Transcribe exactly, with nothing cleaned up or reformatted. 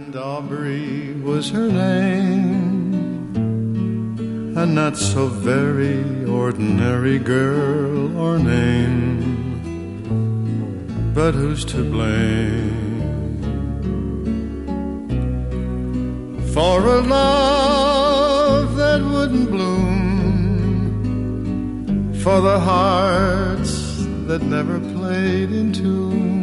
Aubrey was her name, a not so very ordinary girl or name, but who's to blame for a love that wouldn't bloom, for the hearts that never played in tune?